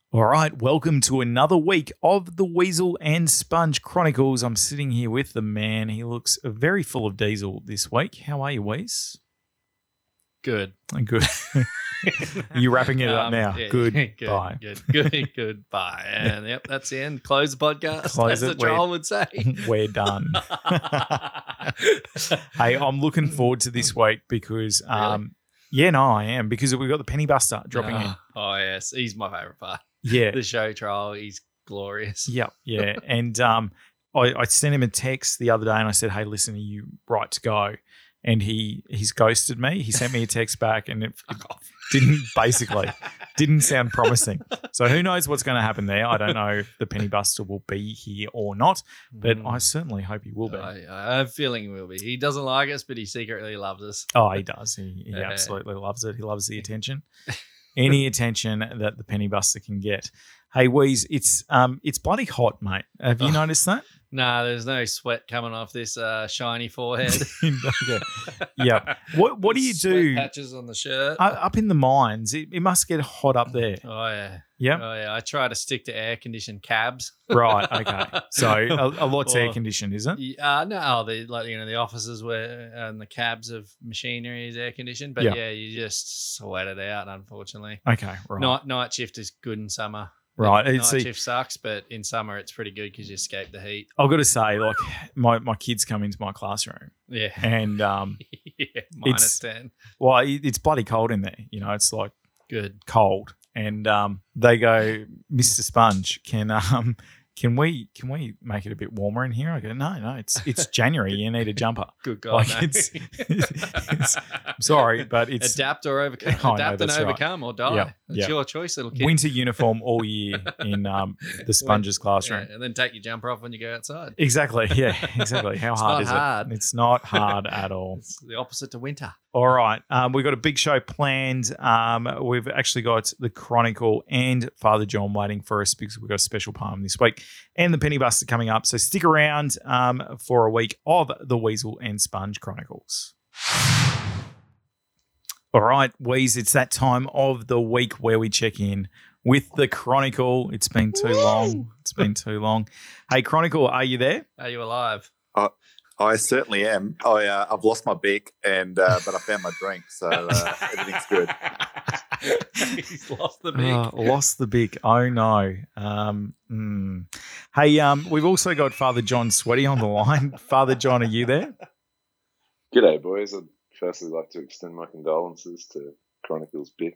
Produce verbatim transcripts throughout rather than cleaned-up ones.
All right, welcome to another week of the Weasel and Sponge Chronicles. I'm sitting here with the man. He looks very full of diesel this week. How are you, Weez? Good. Good. Are you wrapping it up Um, now? yeah, Good. good, Bye. Good. Good. Good. Bye. And yep, that's the end. Close the podcast. Close as it. the troll would say. We're done. Hey, I'm looking forward to this week because, um, yeah, no, I am because we've got the Penny Buster dropping in. Oh, yes. He's my favourite part. Yeah. The show troll. He's glorious. Yeah, yeah. And um, I, I sent him a text the other day and I said, hey, listen, are you right to go? And he he's ghosted me. He sent me a text back and it, it didn't basically didn't sound promising. So who knows what's going to happen there? I don't know if the Penny Buster will be here or not, but Mm. I certainly hope he will be. I, I have a feeling he will be. He doesn't like us, but he secretly loves us. Oh, he does. He, he Yeah. absolutely loves it. He loves the attention. Any attention that the Penny Buster can get. Hey, Weez, it's um, it's bloody hot, mate. Have you Oh. noticed that? Nah, there's no sweat coming off this uh, shiny forehead. yeah. yeah. What What do you Sweat do Patches on the shirt. uh, up in the mines? It, it must get hot up there. Oh, yeah. Yeah. Oh, yeah. I try to stick to air conditioned cabs. Right. Okay. So a, a lot's air Or- conditioned, isn't it? Yeah, uh, no, oh, the like you know the offices where and the cabs of machinery is air conditioned, but Yeah. yeah. you just sweat it out. Unfortunately, Okay. Right. night night shift is good in summer. Right. night It's, see, shift sucks, but in summer it's pretty good because you escape the heat. I've got to say, like, my, my kids come into my classroom Yeah, and, um, yeah, minus It's- ten. well, it, it's bloody cold in there. You know, it's like Good. cold. And um, they go, Mister Sponge, can um, can we can we make it a bit warmer in here? I go, no, no, it's it's January. You need a jumper. Good God, Like, no. it's- it's- I'm sorry, but it's adapt or overcome. I know, adapt and that's right. overcome or die. Yeah, It's yeah. your choice, little kid. winter uniform all year in um, the Sponge's classroom. Yeah, and then take your jumper off when you go outside. Exactly. Yeah, exactly. How It's hard not is hard. it? It's not hard at all. It's the opposite to winter. All right. Um, we've got a big show planned. Um, we've actually got the Chronicle and Father John waiting for us because we've got a special poem this week and the Penny Buster coming up. So stick around um, for a week of the Weasel and Sponge Chronicles. All right, Weez, it's that time of the week where we check in with the Chronicle. It's been too long. It's been too long. Hey, Chronicle, are you there? Are you alive? I certainly am. I, uh, I've lost my beak, and uh, but I found my drink, so uh, everything's good. He's lost the big. Uh, lost the bick. Oh no. Um, mm. Hey, um, we've also got Father John Sweaty on the line. Father John, are you there? G'day, boys. I'd firstly like to extend my condolences to Chronicles Bick.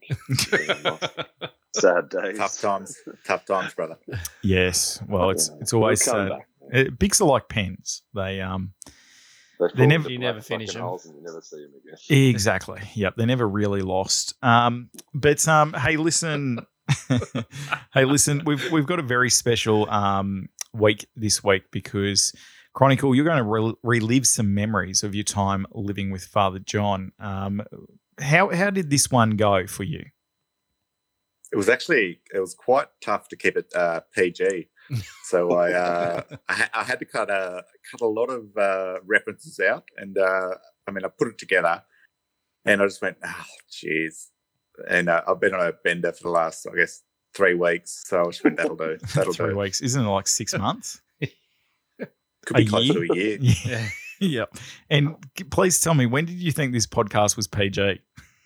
Sad days. Tough times, tough times, brother. Yes. Well, it's Yeah. it's always We'll come uh, back. uh, Bicks are like pens. They um They they fall never- into You black never finish fucking them. holes and you never see them again. exactly. Yep. They're never really lost. Um, but um, hey, listen. hey, listen. We've we've got a very special um week this week because Chronicle, you're going to re- relive some memories of your time living with Father John. Um, how how did this one go for you? It was actually it was quite tough to keep it uh, P G. So I uh, I, ha- I had to cut a cut a lot of uh, references out, and uh, I mean I put it together, and I just went, oh, jeez. And uh, I've been on a bender for the last, I guess, three weeks. So I just went, that'll do. That'll Three do. weeks. Isn't it like six months? Could be A closer year? to a year. Yeah. yeah. And g- please tell me, when did you think this podcast was P G?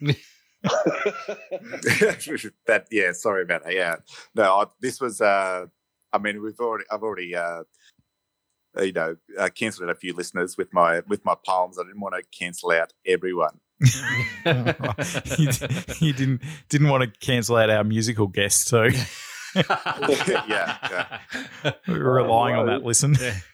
that yeah, sorry about that. Yeah, no, I, this was. Uh, I mean, we've already, I've already, uh, you know, uh, cancelled out a few listeners with my with my poems. I didn't want to cancel out everyone. you, you didn't didn't want to cancel out our musical guests too. yeah, yeah. We were relying on that. right. Listen.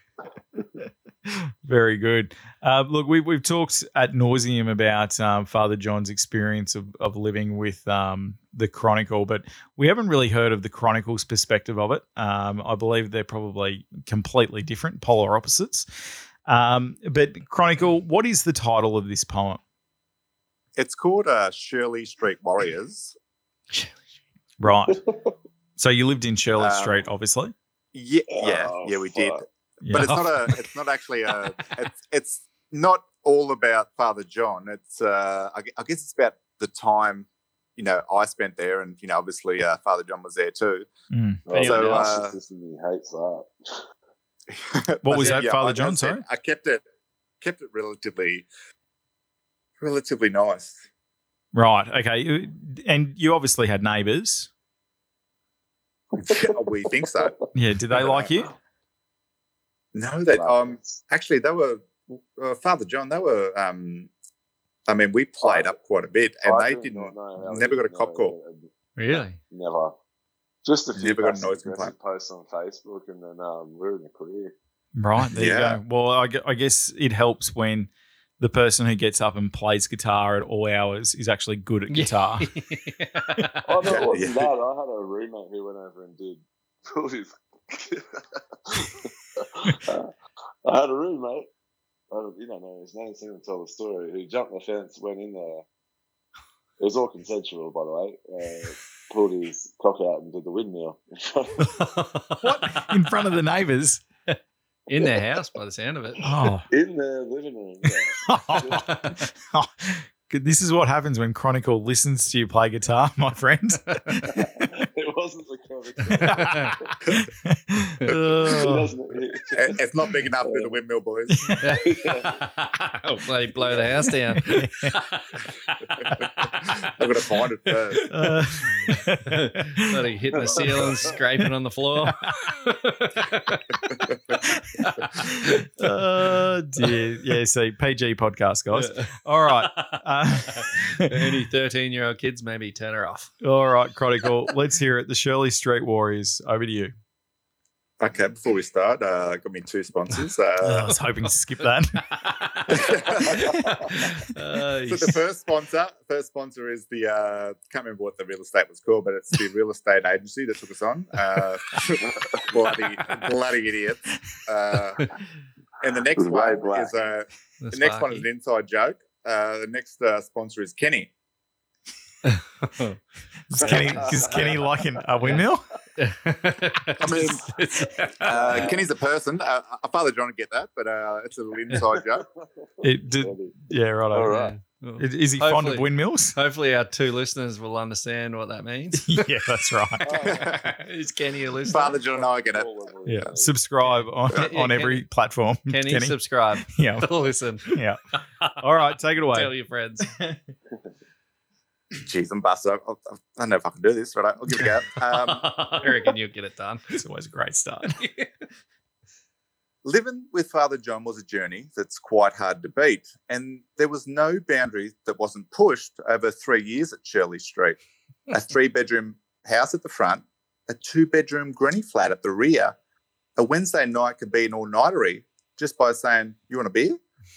Very good. Uh, look, we, we've talked at nauseum about um, Father John's experience of, of living with um, the Chronicle, but we haven't really heard of the Chronicle's perspective of it. Um, I believe they're probably completely different, polar opposites. Um, but Chronicle, what is the title of this poem? It's called uh, Shirley Street Warriors. Right. So you lived in Shirley Um, Street, obviously. Yeah, yeah, Oh, yeah, we did. fuck. Yeah. But it's not a. It's not actually a. It's, it's not all about Father John. It's. Uh, I, gu- I guess it's about the time you know, I spent there, and you know, obviously uh, Father John was there too. Mm. Oh, So, my uh, sister hates that. What was But, that, yeah, Father I John? gotta say, Sorry? I kept it kept it relatively relatively nice. Right. Okay. And you obviously had neighbours. We think so. Yeah. Did they like you? No, that um actually they were uh, Father John. They were um, I mean, we played up quite a bit, and I they do didn't not know how never he got a did cop know call. that. Really? Never. Just a few Never got a passive noise aggressive complaint. posts on Facebook, and then um, we're in the clear. Right. There Yeah. you go. Well, I, gu- I guess it helps when the person who gets up and plays guitar at all hours is actually good at guitar. Oh, no, it wasn't Yeah. that. I had a roommate who went over and did all his. uh, I had a roommate. I don't, you don't know his name, so I'm going to tell the story. Who jumped the fence, went in there. It was all consensual, by the way. Uh, pulled his cock out and did the windmill. What? In front of the neighbours? In their house, by the sound of it. Oh. In the living room. Yeah. Oh, good. This is what happens when Chronicle listens to you play guitar, my friend. It wasn't the comic. He Oh. doesn't- he- It- It's not big enough for the windmill boys. Oh, bloody blow the house down. I've got to find it first. Uh, Bloody hitting the ceiling, scraping on the floor. oh dear. Yeah, see, P G podcast, guys. All right. Uh, Any thirteen-year-old kids, maybe turn her off. all right, Chronicle. Let's hear it. The Shirley Street Warriors. Over to you. Okay, before we start, uh, I got me two sponsors. Oh, I Uh, was hoping to skip that. Uh, so the first sponsor, first sponsor is the uh, can't remember what the real estate was called, but it's the real estate agency that took us on. Uh, bloody, bloody idiots. Uh, and the next Way one black. is uh, the the next one is Sparky. an inside joke. Uh, the next uh, sponsor is Kenny. Is Kenny, is Kenny like an, a windmill? I mean, uh, Kenny's a person. Uh, uh, Father John would get that, but uh, it's a little inside joke. It did, yeah, right. All right. Is, is he fond of Hopefully- windmills? Hopefully, our two listeners will understand what that means. Yeah, that's right. Is Kenny a listener? Father John and I get it. Yeah, subscribe on, Yeah, on every Kenny- platform. Kenny, subscribe. Yeah, Listen. yeah. All right, take it Tell away. your friends. Jeez, I'm busted. I, I, I don't know if I can do this, but I- I'll give it a go. Um, I reckon you'll get it done. It's always a great start. Living with Father John was a journey that's quite hard to beat, and there was no boundary that wasn't pushed over three years at Shirley Street. A three-bedroom house at the front, a two-bedroom granny flat at the rear. A Wednesday night could be an all-nightery just by saying, "You want a beer?"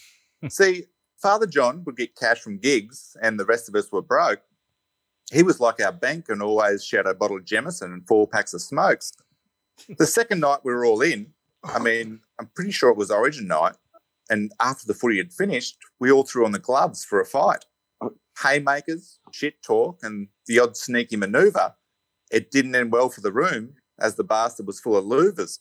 See, Father John would get cash from gigs, and the rest of us were broke. He was like our bank and always shared a bottle of Jameson and four packs of smokes. The second night we were all in. I mean, I'm pretty sure it was Origin night. And after the footy had finished, we all threw on the gloves for a fight. Haymakers, shit talk, and the odd sneaky manoeuvre. It didn't end well for the room, as the bastard was full of louvers.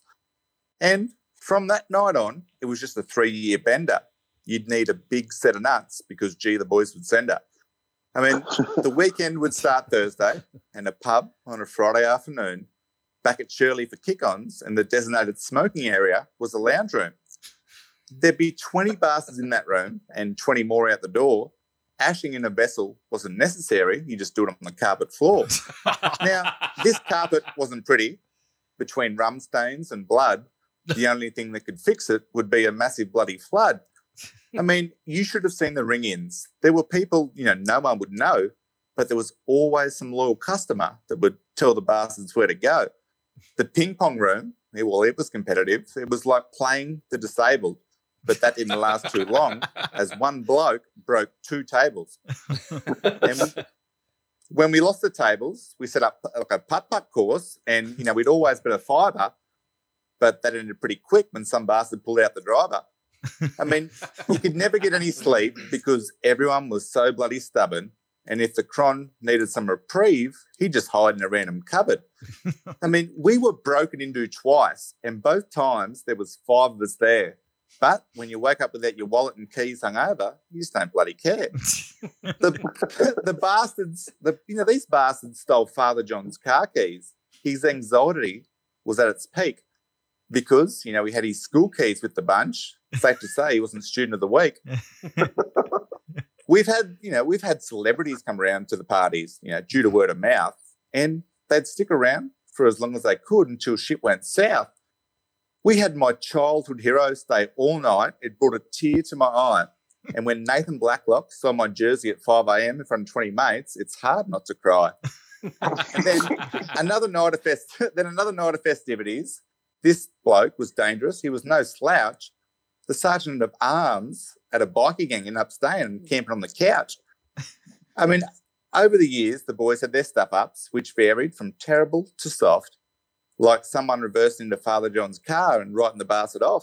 And from that night on, it was just a three-year bender. You'd need a big set of nuts because, gee, the boys would send her. I mean, the weekend would start Thursday and a pub on a Friday afternoon. Back at Shirley for kick-ons, and the designated smoking area was a lounge room. There'd be twenty bastards in that room and twenty more out the door. Ashing in a vessel wasn't necessary. You just do it on the carpet floor. Now, this carpet wasn't pretty. Between rum stains and blood, the only thing that could fix it would be a massive bloody flood. I mean, you should have seen the ring-ins. There were people, you know, no one would know, but there was always some loyal customer that would tell the bastards where to go. The ping pong room, well, it was competitive. It was like playing the disabled, but that didn't last too long as one bloke broke two tables. And we, when we lost the tables, we set up like a putt-putt course, and, you know, we'd always bet a fiver, but that ended pretty quick when some bastard pulled out the driver. I mean, you could never get any sleep because everyone was so bloody stubborn. And if the cron needed some reprieve, he'd just hide in a random cupboard. I mean, we were broken into twice, and both times there was five of us there. But when you wake up without your wallet and keys hungover, you just don't bloody care. the, the bastards, the you know, these bastards stole Father John's car keys. His anxiety was at its peak because, you know, he had his school keys with the bunch. Safe to say he wasn't student of the week. We've had, you know, we've had celebrities come around to the parties, you know, due to word of mouth, and they'd stick around for as long as they could until shit went south. We had my childhood hero stay all night. It brought a tear to my eye. And when Nathan Blacklock saw my jersey at five a.m. in front of twenty mates, it's hard not to cry. And then another night of fest, then another night of festivities. This bloke was dangerous. He was no slouch. The sergeant of arms at a bikie gang ended up staying and camping on the couch. I mean, over the years, the boys had their stuff-ups, which varied from terrible to soft, like someone reversed into Father John's car and writing the bastard off.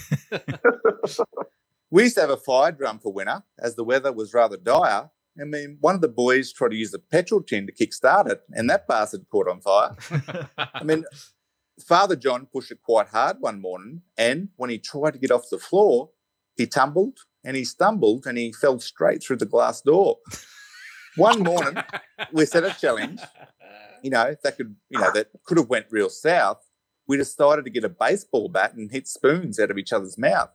We used to have a fire drum for winter, as the weather was rather dire. I mean, one of the boys tried to use a petrol tin to kickstart it, and that bastard caught on fire. I mean, Father John pushed it quite hard one morning, and when he tried to get off the floor, he tumbled and he stumbled and he fell straight through the glass door. One morning, we set a challenge, you know, that could, you know, that could have went real south. We decided to get a baseball bat and hit spoons out of each other's mouth.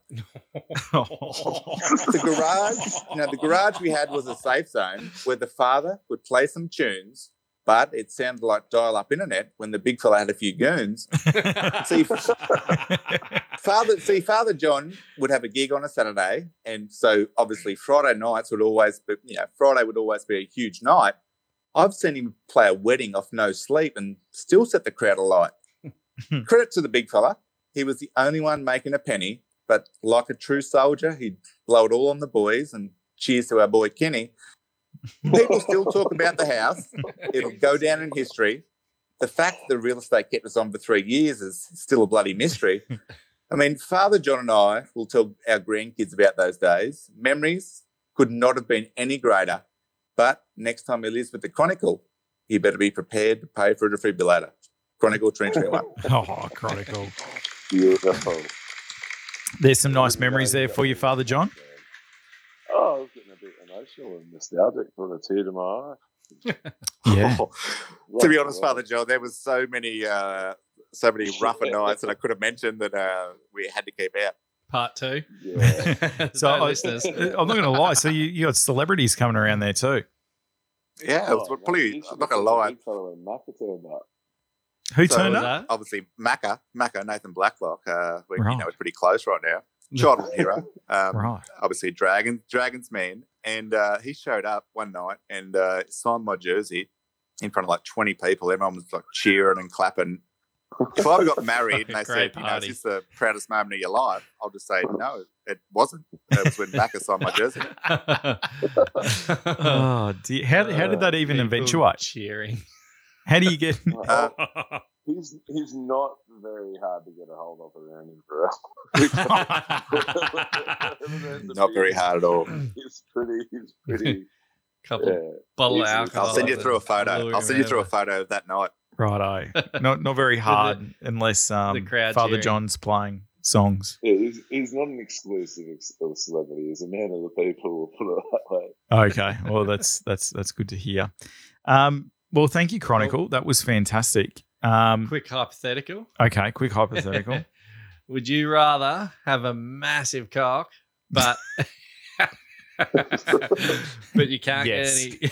The garage, you know, the garage we had was a safe zone where the father would play some tunes, but it sounded like dial-up internet when the big fella had a few goons. see, Father, see, Father John would have a gig on a Saturday, and so obviously Friday nights would always be, you know, Friday would always be a huge night. I've seen him play a wedding off no sleep and still set the crowd alight. Credit to the big fella. He was the only one making a penny, but like a true soldier, he'd blow it all on the boys, and cheers to our boy Kenny. People still talk about the house. It'll go down in history. The fact the real estate kept us on for three years is still a bloody mystery. I mean, Father John and I will tell our grandkids about those days. Memories could not have been any greater. But next time he lives with the Chronicle, he better be prepared to pay for a defibrillator. Chronicle twenty twenty-one. Oh, Chronicle. Beautiful. There's some nice memories there for you, Father John. Oh, I was getting a bit emotional and nostalgic, for a tear to my eye. Yeah. To be honest, Father John, there was so many, uh, so many rougher nights that I could have mentioned that uh, we had to keep out. Part two. Yeah. So No I, listeners. I'm not going to lie. So you, you got celebrities coming around there too. Yeah, it was Oh, probably. you should I'm not have going to seen the lie. big fella when Macca turned up. Who So turned was up? that? Obviously, Macca, Macca, Nathan Blacklock. Uh, we, Right. you know, we're pretty close right now. Childhood hero. Um, Right. Obviously, Dragon, Dragon's man, and uh, he showed up one night and uh, signed my jersey in front of like twenty people. Everyone was like cheering and clapping. If I got married and they Great said, you know, party. is this the proudest moment of your life? I'll just say, no, it wasn't. It was when Macca signed my jersey. Oh, dear. How, how did that even People eventuate? Cheering. How do you get? Uh, He's he's not very hard to get a hold of around him for us. Not very hard at all. He's pretty. He's pretty. Couple Yeah. bottle of Easily. alcohol. I'll send you through a photo. Lure I'll send you through a around. photo of that night. Righto. Not not very hard unless um, the crowd Father cheering. John's playing songs. Yeah, he's, he's not an exclusive ex- of celebrity. He's a man of the people. We'll put it that way. Okay. Well, that's that's that's good to hear. Um, well, thank you, Chronicle. That was fantastic. Um, Quick hypothetical. okay, quick hypothetical. Would you rather have a massive cock, but but you can't Yes. get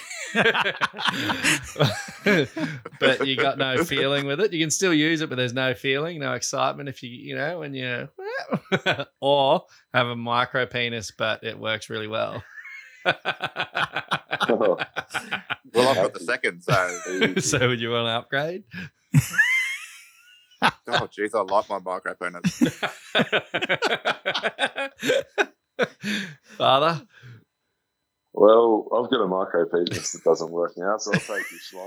any, but you got no feeling with it? You can still use it, but there's no feeling, no excitement. If you you know when you or have a micro penis, but it works really well. Well, I've got the second, so So would you want to upgrade? oh, geez, I like my micro penis. Father? Well, I've got a micro penis that doesn't work now, so I'll take your schlong.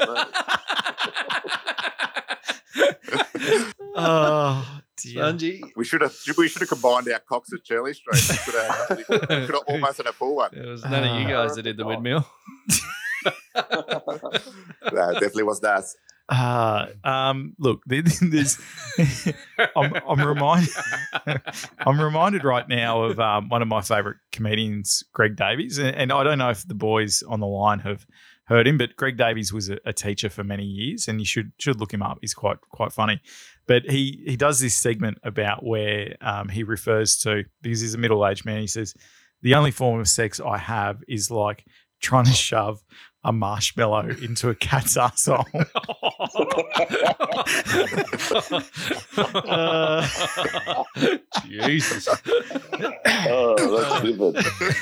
Thanks, mate. Oh, dear. Spongy? We should have we should have combined our cocks at Shirley Street. We could have, actually- could have almost had a full one. It was none of you guys that did the windmill. No, it definitely wasn't us. Uh, um, look, there's, I'm, I'm reminded, I'm reminded right now of um, one of my favourite comedians, Greg Davies, and, and I don't know if the boys on the line have heard him, but Greg Davies was a, a teacher for many years, and you should should look him up. He's quite quite funny. But he he does this segment about where um, he refers to, because he's a middle aged man. He says, the only form of sex I have is like trying to shove a marshmallow into a cat's arsehole. uh, Jesus. Oh, that's vivid.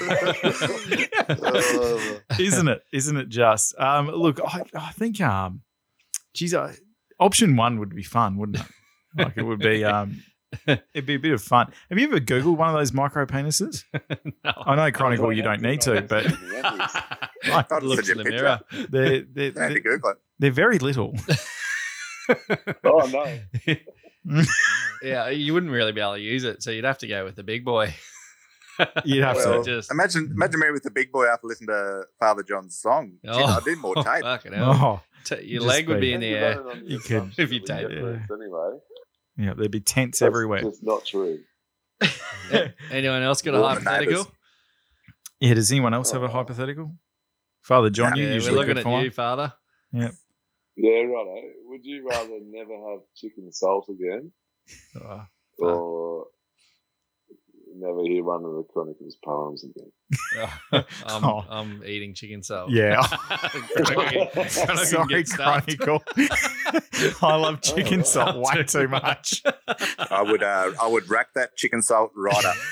Isn't it? Isn't it just? Um, look, I, I think, um, geez, I, option one would be fun, wouldn't it? Like it would be, um, it'd be a bit of fun. Have you ever Googled one of those micro penises? No. I know, Chronicle, you don't need to, but I'll just Look send in you a the mirror. picture. they're, they're, Yeah, they're, you Google it. they're very little. Oh, no. Yeah, you wouldn't really be able to use it, so you'd have to go with the big boy. You'd have Well, to. just Imagine, imagine me with the big boy after listening to Father John's song. Jeez, Oh. I did more tape. Fucking hell. Oh, T- Your Just leg would be in the You're air. running on the You could- assumption if you that we take get it. roots Anyway, yeah, there'd be tents that's everywhere. just not true. Anyone else got a All the hypothetical? neighbours. Yeah, does anyone else have a Oh. hypothetical? Father John, you Yeah, we're usually looking good at for one. you, Father. Yeah, right. Would you rather never have chicken salt again, Oh, or never hear one of the Chronicles poems again? I'm, Oh. I'm eating chicken salt. yeah. Chronicle- Chronicle Sorry, gets stuffed. Chronicle. I love chicken Oh, salt way too much. I would, uh, I would rack that chicken salt right up.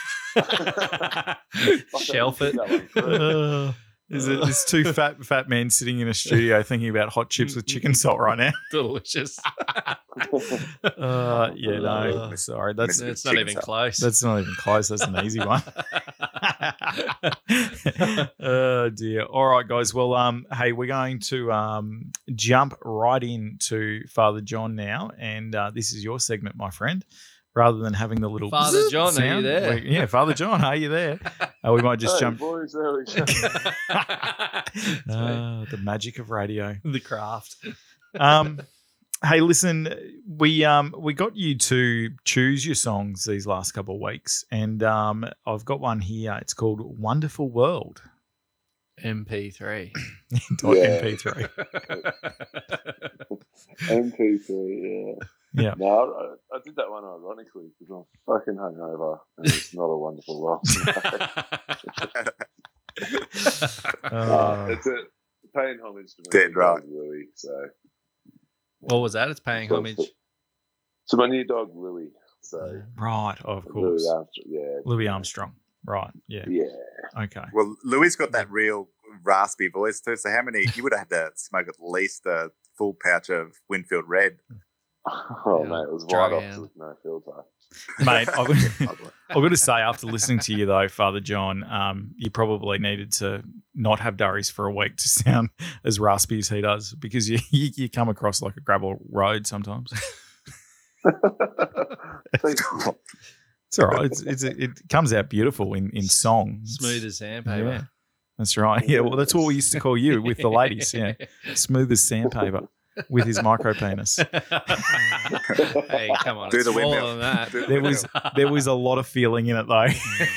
Shelf it. Uh, There's, a, there's two fat fat men sitting in a studio thinking about hot chips with chicken salt right now. Delicious. Uh, yeah, no, Uh, sorry, that's Mister It's not chicken even salt. close. that's not even close. That's an easy one. Oh dear. All right, guys. Well, um, hey, we're going to um jump right into Father John now, and uh, this is your segment, my friend. Rather than having the little Father bzzz John, are you sound, there? we- yeah, Father John, are you there? Uh, we might just Hey, jump. boys, there we go. Uh, the magic of radio. the craft. Um, hey, listen, we um we got you to choose your songs these last couple of weeks, and um I've got one here. It's called "Wonderful World." M P three. dot Yeah. M P three. M P three, yeah. Yeah. No, I, I did that one ironically because I'm fucking hungover and it's not a wonderful world. Uh, It's a paying homage to my Dead new right. dog Louis. So What was that? It's paying So- homage. to my new dog Louis. So right, of Louis course. Armstrong, yeah, Louis Armstrong. Right. Yeah. yeah. Okay. Well, Louis got that real raspy voice too. So how many? You would have had to smoke at least a full pouch of Winfield Red. Oh Yeah, mate, it was drug right off hand. with no filter. Mate, I've, I've got to say, after listening to you though, Father John, um, you probably needed to not have Durries for a week to sound as raspy as he does, because you you, you come across like a gravel road sometimes. Thank you. It's all right. It's, it's it comes out beautiful in, in song. It's- Smooth as sandpaper. Yeah, that's right. Yeah, well, that's what we used to call you with the ladies. Yeah, smooth as sandpaper with his micro penis. Hey, come on. Do It's the smaller windmill. than that. Do the There was there was a lot of feeling in it though.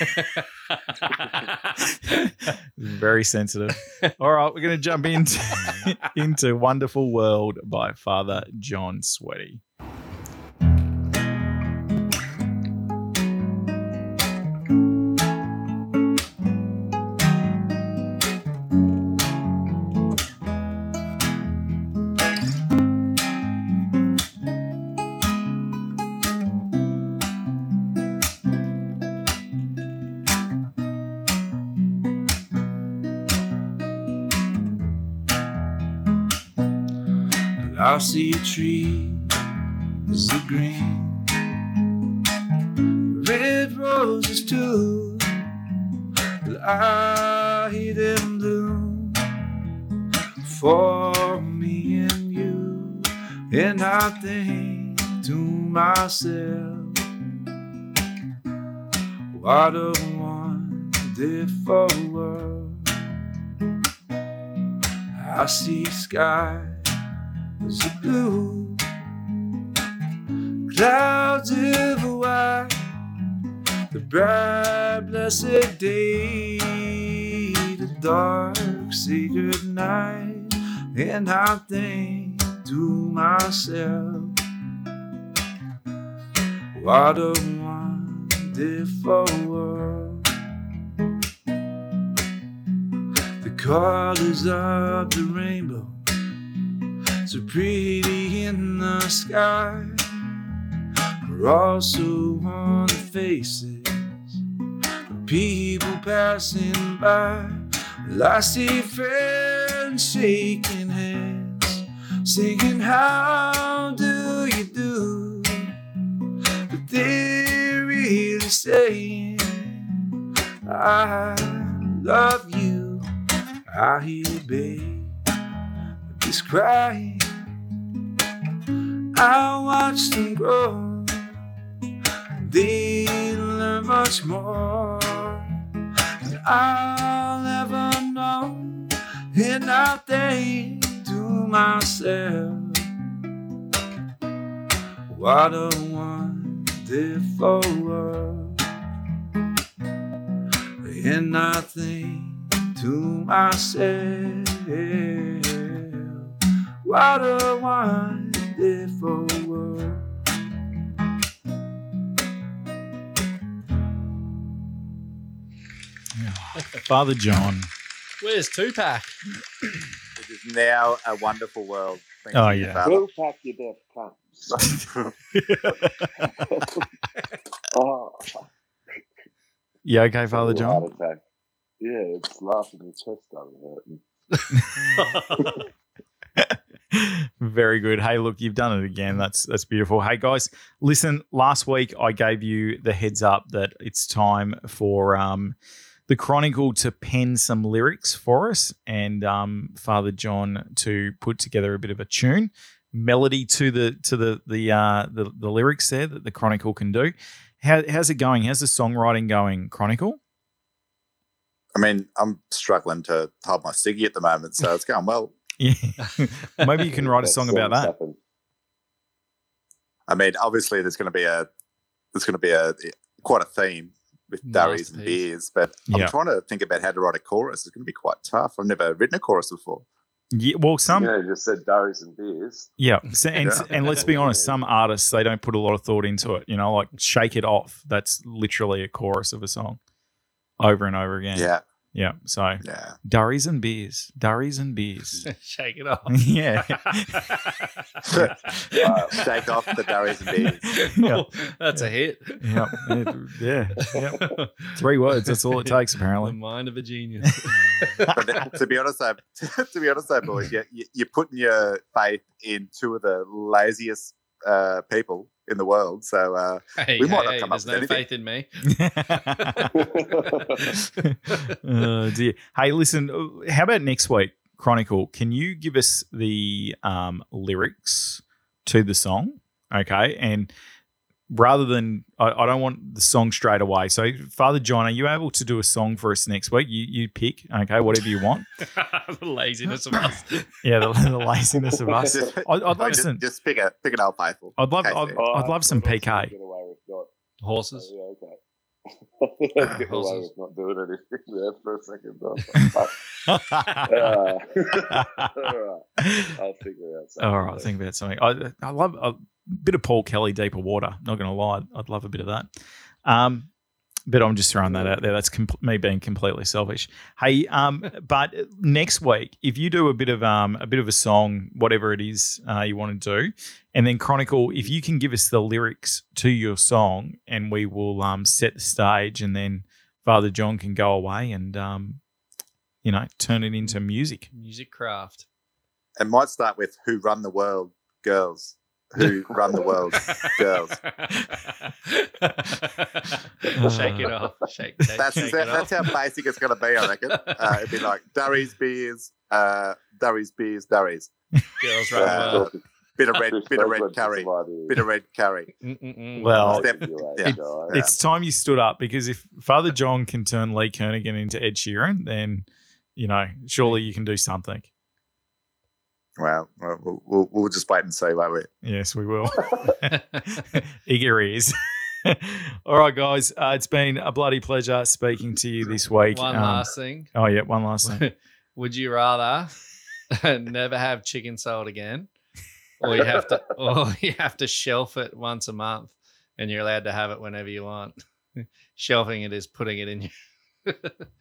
Very sensitive. All right, we're going to jump into into "Wonderful World" by Father John Sweaty. I see a tree is a green, red roses too. But I hear them bloom for me and you, and I think to myself, what a wonderful world. I see sky as the blue clouds ever white, the bright blessed day, the dark sacred night, and I think to myself, what a wonderful world. The colors of the rainbow, so pretty in the sky, are also on the faces of people passing by. Well, I see friends shaking hands, singing, how do you do? But they're really saying, I love you. I hear babies crying, I watch them grow, they learn much more than I'll ever know. And I think to myself, what a wonderful world. And I think to myself, what a wonderful world. Father John. Where's Tupac? It is now a wonderful world. Thank Oh, you, yeah. Father. Will pack your death comes. Oh, You okay, Father a John? heart attack. Yeah, it's laughing the chest started hurting. Very good. Hey, look, you've done it again. That's that's beautiful. Hey, guys, listen. Last week I gave you the heads up that it's time for um, the Chronicle to pen some lyrics for us, and um, Father John to put together a bit of a tune, melody to the to the the uh, the, the lyrics there that the Chronicle can do. How, how's it going? How's the songwriting going, Chronicle? I mean, I'm struggling to hold my ciggy at the moment, so it's going well. Yeah, maybe you can write a song about that. Happened. I mean, obviously, there's going to be a there's going to be a quite a theme with durries and Masterpiece. beers, but I'm Yeah. trying to think about how to write a chorus. It's going to be quite tough. I've never written a chorus before. Yeah, well, some Yeah, you just said durries and beers. Yeah, so, and Yeah. and let's be honest, some artists they don't put a lot of thought into it. You know, like "Shake It Off." That's literally a chorus of a song, over and over again. Yeah, yeah. So yeah. durries and beers, durries and beers. Shake it off. Yeah, Uh, shake off the durries and beers. Yeah. That's a hit. yeah, yeah, yeah. Three words. That's all it takes, The apparently. mind of a genius. But th- to be honest, though, to be honest, though, boys, you, you, you're putting your faith in two of the laziest uh, people in the world. So uh, Hey, We hey, might not hey, come up there's with no anything. faith in me. Oh dear. Hey, listen. How about next week, Chronicle? Can you give us the um, lyrics to the song? Okay, and rather than I, I don't want the song straight away. So, Father John, are you able to do a song for us next week? You you pick. Okay, whatever you want. The laziness of us. Yeah, the, the laziness of us. just, I'd, I'd love just, some. just pick a pick an old faithful. I'd love. Okay, I'd, so- Oh, I'd love some I P thought K. Get away with not. Horses. Oh, yeah, okay. Get away Horses. with not doing anything there for a second. though. Uh, all right. I'll figure out something. All right, think about something. I I love a bit of Paul Kelly, Deeper Water. Not going to lie, I'd love a bit of that. Um, but I'm just throwing that out there. That's com- me being completely selfish. Hey, um, but next week, if you do a bit of um a bit of a song, whatever it is uh, you want to do, and then Chronicle, if you can give us the lyrics to your song, and we will um set the stage, and then Father John can go away and um, you know, turn it into music. Music craft. It might start with "Who Run the World, Girls." Who run the world, girls. Shake it off. Shake, shake, That's shake that, it that's off. how basic it's going to be, I reckon. Uh, it'd be like durries, beers, uh, durries, beers, durries. Girls run the Uh, world. Bit of red, Chris bit of Douglas red is curry, somebody- bit of red curry. Mm-mm-mm. Well, Step- yeah. yeah. It's time you stood up, because if Father John can turn Lee Kernaghan into Ed Sheeran, then, you know, surely you can do something. Well, we'll, we'll, we'll just wait and see, won't we? Yes, we will. Eager ears. All right, guys. Uh, it's been a bloody pleasure speaking to you this week. One Um, last thing. Oh, yeah, one last thing. Would you rather never have chicken sold again, or you have to, or you have to shelf it once a month, and you're allowed to have it whenever you want? Shelving it is putting it in your.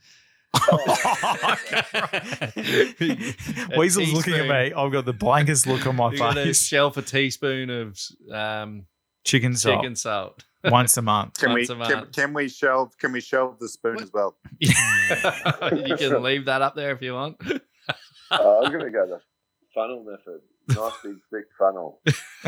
Weasel's looking at me. I've got the blankest look on my You got to face. shelf a teaspoon of um, Chicken salt chicken salt. once a month. Can we Once a can, month. can we shelve can we shelve the spoon What? as well? You can leave that up there if you want. Uh, I'm gonna go the funnel method. Nice big thick funnel.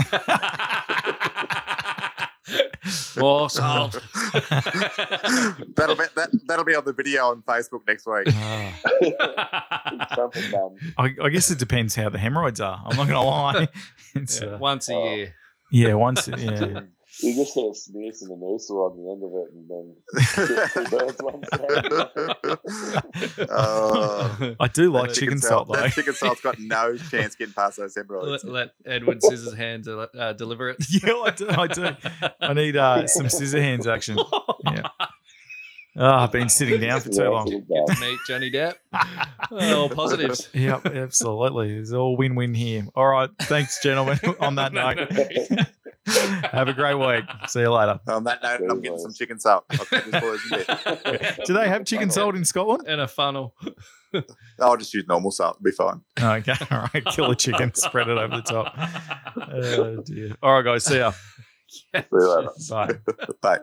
More salt. that'll be that, that'll be on the video on Facebook next week. Ah. Trumpet bum. I, I guess it depends how the hemorrhoids are. I'm not going to lie. It's, Yeah, uh, once a Oh. year. yeah, once. Yeah. You just sort of smear some anisole on the end of it, and then kill two birds one stone. Oh, I do like That chicken salt, though. That chicken salt's got no chance getting past those hemorrhoids. Let, let Edward Scissors Hands uh, deliver it. Yeah, I do. I do. I need uh, some scissor hands action. Yeah. Oh, I've been sitting down for too Yeah, long. sort of bad. Meet Johnny Depp. Oh, all positives. Yep, absolutely. It's all win-win here. All right. Thanks, gentlemen. On that note, have a great week. See you later. On that note, I'm getting some chicken salt. I'll keep this boys in there. Do they have chicken salt in Scotland? In a funnel. I'll just use normal salt. It'll be fine. Okay. All right. Kill a chicken, spread it over the top. Oh, dear. All right, guys. See ya. See you later. Bye. Bye.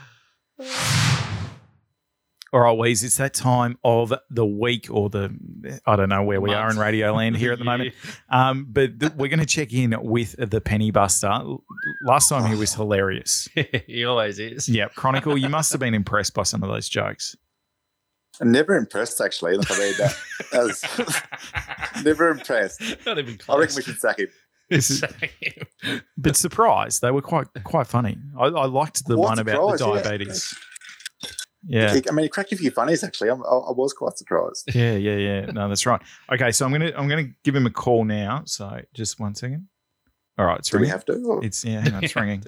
All right, Weez, it's that time of the week or the, I don't know where we are in Radio Land here at the moment. Um, but th- we're going to check in with the Penny Buster. Last time he was hilarious. He always is. Yeah, Chronicle, you must have been impressed by some of those jokes. I'm never impressed, actually. Like, I mean, that, that was never impressed. Not even I close. reckon we should sack him. This is- Same. But surprised, they were quite quite funny. I, I liked the What one about the surprise, yeah. diabetes. Yeah. I mean, he cracked a few funnies, actually. I'm, I, I was quite surprised. Yeah, yeah, yeah. No, that's right. Okay, so I'm gonna I'm gonna give him a call now. So just one second. All right, it's Do we ringing. have to? Or- It's yeah, hang on, it's ringing.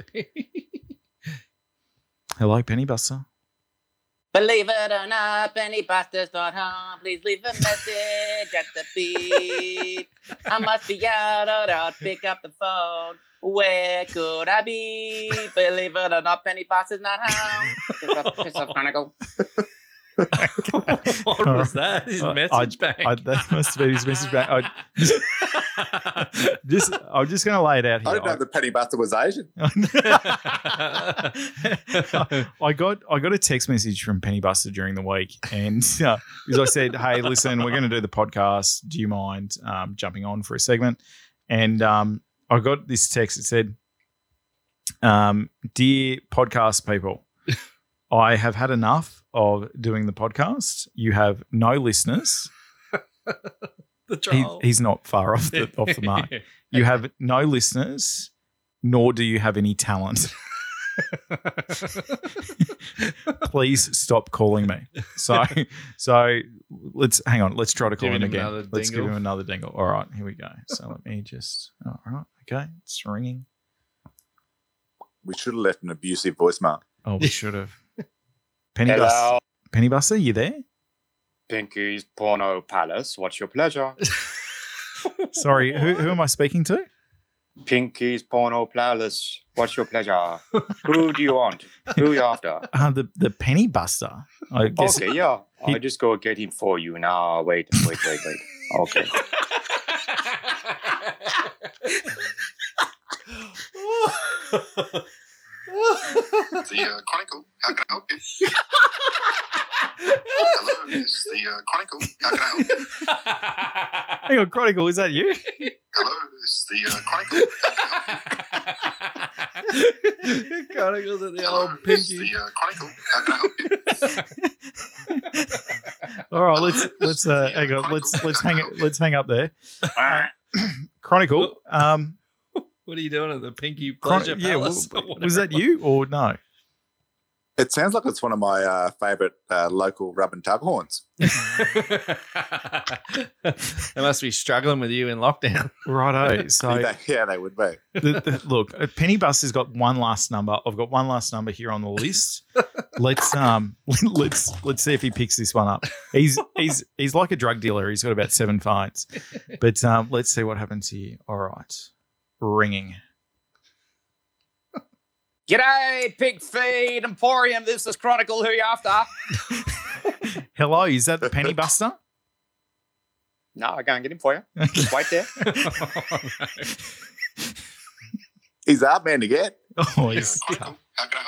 Hello, Penny Buster. Believe it or not, penny busters dot com. Please leave a message at the beep. I must be out or don't pick up the phone. Where could I be? Believe it or not, penny busters dot com. Piss off, piss off, Chronicle. What was that? His I- message I, bank. I, that must have been his message back. I, just, I'm just going to lay it out I here. didn't know the Penny Buster was Asian. I got I got a text message from Penny Buster during the week, and uh, because I said, "Hey, listen, we're going to do the podcast. Do you mind um, jumping on for a segment?" And um, I got this text. It said, um, "Dear podcast people, I have had enough of doing the podcast. You have no listeners." The He, troll. he's not far off the off the mark. You have no listeners, nor do you have any talent. Please stop calling me. So, so let's hang on. Let's try to call Giving him him again. another Let's dingle. give him another dingle. All right, here we go. So let me just. All right, okay, it's ringing. We should have left an abusive voicemail. Oh, we should have. Penny Hello, Buster. Penny Buster, you there? Pinky's Porno Palace. What's your pleasure? Sorry, who, who am I speaking to? Pinky's Porno Palace. What's your pleasure? Who do you want? Who you after? Uh, the the Penny Buster. I guess. Okay, yeah. he- I'll just go get him for you now. Wait, wait, wait, wait. Okay. The uh, Chronicle, how can I help you? Hello, it's the uh, Chronicle, how can I help you? Hang on, Chronicle, is that you? Hello, it's the uh, Chronicle, how can I help you? Chronicles at the Hello, old it's Pinky. the uh, Chronicle, how can I help you? All right, let's let's uh, hang on, let's let's hang it, let's hang up there. Chronicle, um, What are you doing at the Pinky Chron- Pleasure yeah, Palace? w- or was that whatever? you or no? It sounds like it's one of my uh, favourite uh, local rub and tug horns. They must be struggling with you in lockdown. Righto. So yeah, yeah, they would be. the, the, look, uh, Penny Buster's got one last number. I've got one last number here on the list. Let's um let's let's see if he picks this one up. He's he's he's like a drug dealer. He's got about seven phones. But um, let's see what happens here. All right. Ringing. G'day, Pig Feed Emporium. This is Chronicle. Who you after? Hello, is that the Penny Buster? No, I'll go and get him for you. Just wait there. He's a hard man to get. Oh, Yeah, he's Chronicle, how can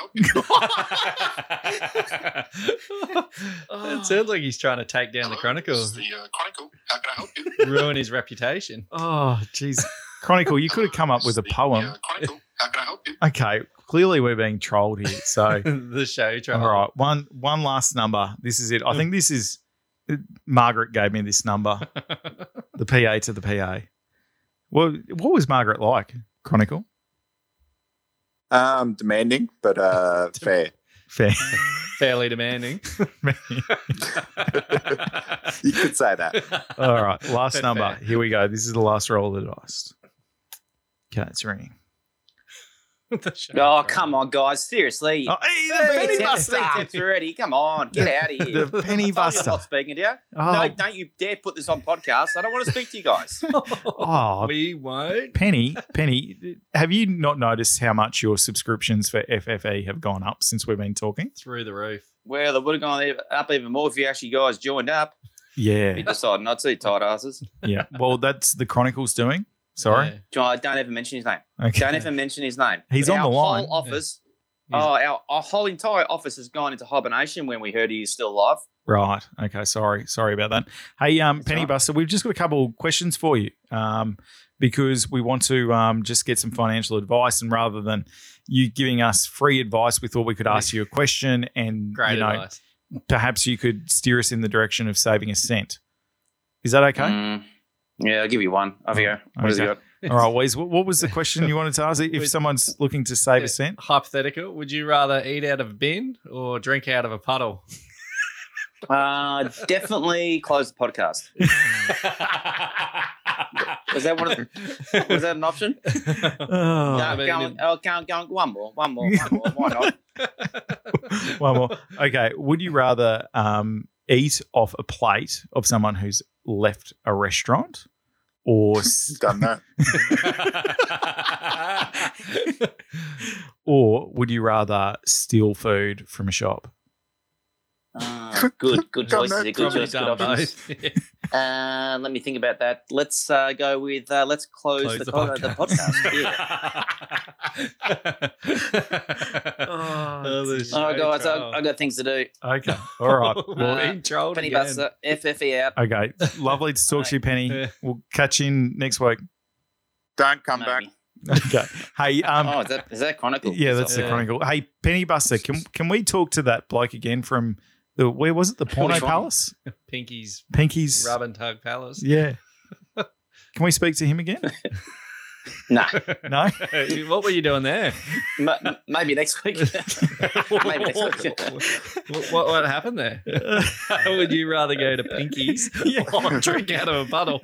I help you? It sounds like he's trying to take down the Hello, this is Chronicles, the uh, Chronicle, how can I help you? ruin his reputation. oh, jeez. Chronicle, you could have come up with a This is the, poem. uh, Chronicle, how can I help you? Okay, clearly we're being trolled here. So, The show trial. all right, one one last number. This is it. I think this is Margaret gave me this number. The P A to the P A. Well, what was Margaret like? Chronicle, Um, demanding, but uh, fair. fair. Fairly demanding. You could say that. All right, last Fair, number. fair. Here we go. This is the last roll of the dice. Okay, it's ringing. The show Oh, trial. come on, guys. Seriously. Oh, hey, the Three Penny tips- three Buster. tips already. Come on. Get out of here. The Penny I told you I'm Buster. not speaking to you. Oh, No, don't you dare put this on podcast. I don't want to speak to you guys. oh, We won't. Penny, Penny, have you not noticed how much your subscriptions for F F E have gone up since we've been talking? Through the roof. Well, it would have gone ev- up even more if you actually guys joined up. Yeah, You decided not to, you tight asses. yeah. Well, that's the Chronicles doing. Sorry. Yeah. John, don't ever mention his name. Okay. Don't ever mention his name. He's But on our the line. Whole office, Yeah. oh, our, our whole entire office has gone into hibernation when we heard he is still alive. Right. Okay. Sorry. Sorry about that. Hey, um, That's Penny right. Buster, we've just got a couple of questions for you, um, because we want to um, just get some financial advice, and rather than you giving us free advice, we thought we could ask you a question, and Great you know, advice. perhaps you could steer us in the direction of saving a cent. Is that okay? Mm, yeah, I'll give you one. Over here. What has he Okay. got? All right, Wes. What, what was the question you wanted to ask? If Would- someone's looking to save Yeah. a cent, Hypothetical. Would you rather eat out of a bin or drink out of a puddle? Uh, definitely close the podcast. Was that one of the, was that an option? oh, Go, I mean, go, it- oh, go, go, one more, one more, one more. Why not? one more. Okay. Would you rather um, eat off a plate of someone who's left a restaurant, or s- Done that. or would you rather steal food from a shop? Uh, good, good Done choices. that. Good Probably choice, good done options. both. Uh, let me think about that. Let's uh, go with uh, let's close, Close the, the co- the podcast. Yeah. Oh, the All right, show guys, I, trial. I got things to do. Okay. All right. We're Uh, being trolled Penny again. Buster, F F E out. Okay. Lovely to talk to you, Penny. Yeah. We'll catch you in next week. Don't come back. Maybe. Okay. Hey, um, oh, is that is that Chronicle? yeah, that's the Yeah. Chronicle. Hey, Penny Buster, can can we talk to that bloke again from the where was it? The Porno Which one? Palace, Pinky's Pinky's. Rub and Tug Palace. Yeah. Can we speak to him again? No, No. What were you doing there? M- maybe next week. Maybe next week. what, what, what happened there? Would you rather go to Pinky's Yeah. or drink out of a puddle?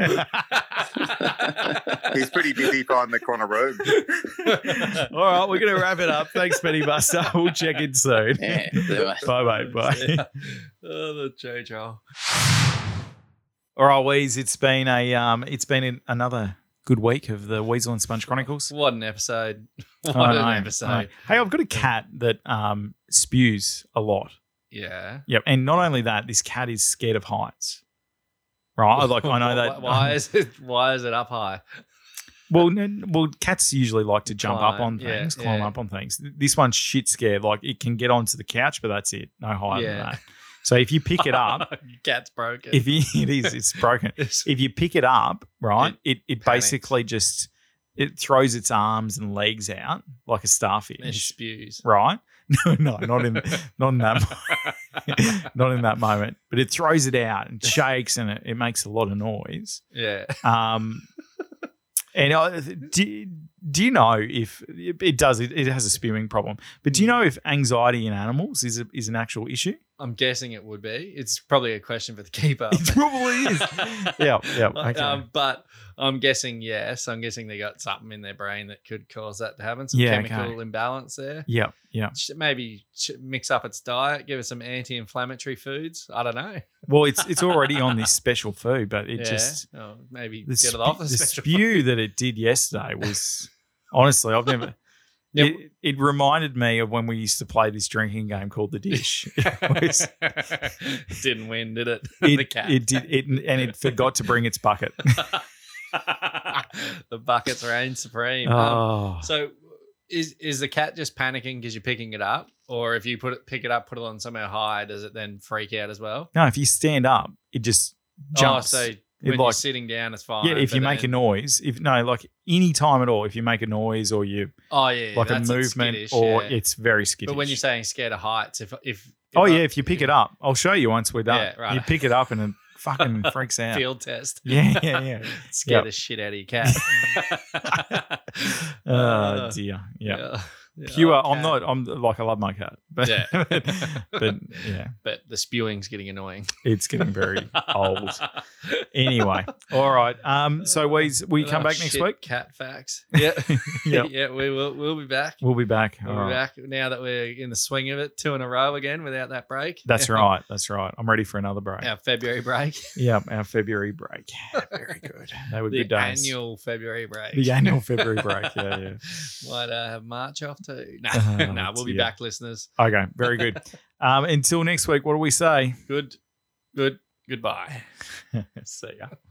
He's pretty busy finding the corner room. All right, we're going to wrap it up. Thanks, Penny Buster. We'll check in soon. Yeah, anyway. Bye, mate. Bye. Oh, the Jojo. All right, Weez. It's been a um, it's been an, another good week of the Weasel and Sponge Chronicles. What an episode. What I an know, I episode. know. Hey, I've got a cat that um spews a lot. Yeah. Yep, and not only that, this cat is scared of heights. Right, like I know that. Why is it? Why is it up high? Well, n- well, cats usually like to jump up Climb, on yeah, things, climb yeah. up on things. This one's shit scared. Like it can get onto the couch, but that's it. No higher than Yeah. that. So if you pick it up, Cat's broken. if you, it is, it's broken. It's- If you pick it up, right, it it, panics. basically just it throws its arms and legs out like a and starfish, spews. right? No, no, not in not in that mo- not in that moment. But it throws it out and shakes and it, it makes a lot of noise. Yeah. Um, and uh, do, do you know if it, it does? It, it has a spewing problem. But do you know if anxiety in animals is a, is an actual issue? I'm guessing it would be. It's probably a question for the keeper. It probably is. yeah, yeah. Okay. Um, but I'm guessing yes. I'm guessing they got something in their brain that could cause that to happen. Some Yeah, chemical okay. imbalance there. yeah, yeah. Sh- Maybe sh- mix up its diet. Give it some anti-inflammatory foods. I don't know. Well, it's it's already on this special food, but it yeah. just Oh, maybe the, get spe- it off the, the special spew that it did yesterday was honestly I've never. Yeah. It, it reminded me of when we used to play this drinking game called The Dish. It, was, Didn't win, did it? it, the cat. it did, it, and it forgot to bring its bucket. The buckets reign supreme. Um, Oh, so is is the cat just panicking because you're picking it up? Or if you put it pick it up, put it on somewhere high, does it then freak out as well? no! If you stand up, it just jumps. Oh, so when like- you're sitting down, it's fine. yeah, if you but make a then- noise, if no, like any time at all, if you make a noise or you oh yeah, like a that's it, movement, skittish, or yeah. it's very skittish. But when you're saying scared of heights, if if, if oh I- yeah, if you pick it up, I'll show you once we're done. Yeah, right. You pick it up and it fucking freaks out. field test, Yeah, yeah, yeah. scare Yep. the shit out of your cat. Oh dear. Yeah. yeah. Yeah, Pure. oh, I'm cat. not. I'm like I love my cat, but Yeah. but yeah, But the spewing's getting annoying. it's getting very old. Anyway, all right. Um. So we we come Oh, back next shit, week. Cat facts. Yeah, Yep. yeah. We will. We'll be back. We'll be back. We'll All be right. back now that we're in the swing of it, two in a row again without that break. That's right. That's right. I'm ready for another break. Our February break, Yeah, our February break. Very good. They were the good days. annual February break, the annual February break. Yeah, yeah. Might uh, have March off too. No, Oh, no, we'll be dear. back, listeners. Okay, very good. Um, until next week, what do we say? Good, good, goodbye. See ya.